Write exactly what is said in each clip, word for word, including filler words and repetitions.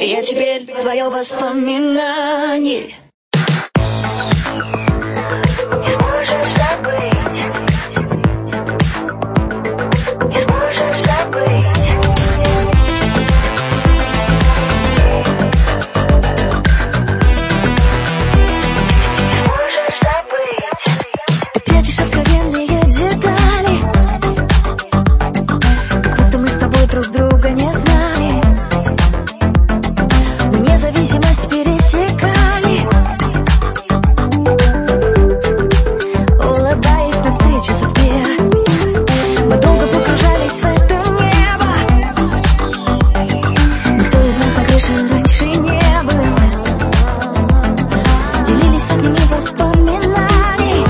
Я теперь твое воспоминание. Не сможешь забыть, не сможешь забыть. Не сможешь забыть. Ты прячешь откровенные детали, как будто мы с тобой друг друга не знали. Мы независимость пересекали, улыбаясь навстречу судьбе. Мы долго погружались в это небо. Никто из нас на крыше раньше не был. Делились сотнями воспоминаний,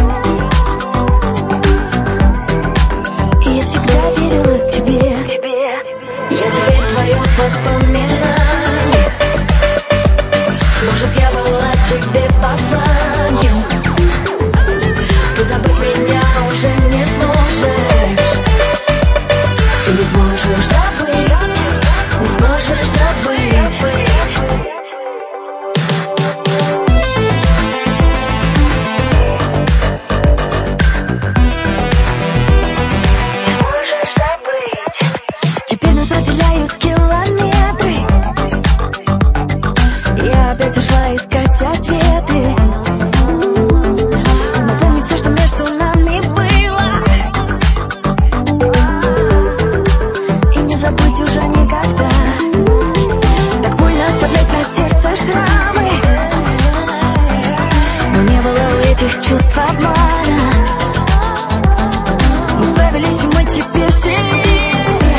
и я всегда верила тебе. Я теперь твое воспоминание. Может, я была тебе посланием. Ты забыть меня уже не сможешь. Ты не сможешь забыть, не сможешь забыть. Не сможешь забыть. Теперь нас разделяют километры. Я опять ушла искать ответы. Напомнить все, что между нами было, и не забыть уже никогда. Так больно оставлять на сердце шрамы, но не было у этих чувств обмана. Мы справились, и мы теперь сильнее.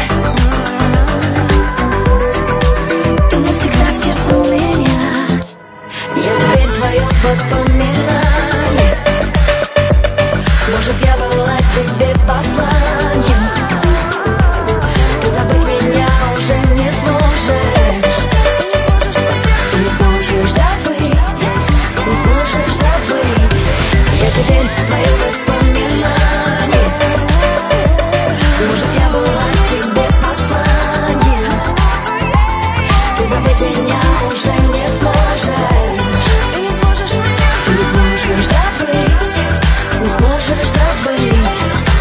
Ты навсегда в сердце у меня. Я теперь твое воспоминание. Может, я была тебе посланием. Ты забыть меня уже не сможешь. Ты не сможешь забыть, не сможешь забыть. Я теперь твое воспоминание. Может, я была тебе посланием. Ты забыть меня уже не сможешь. Ты не сможешь забыть, не сможешь забыть.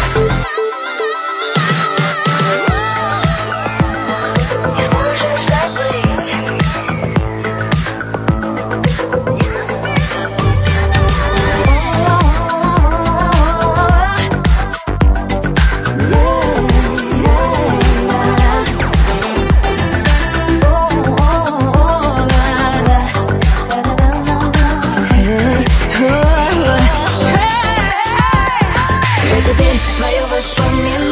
Не сможешь забыть. Я теперь твое воспоминание.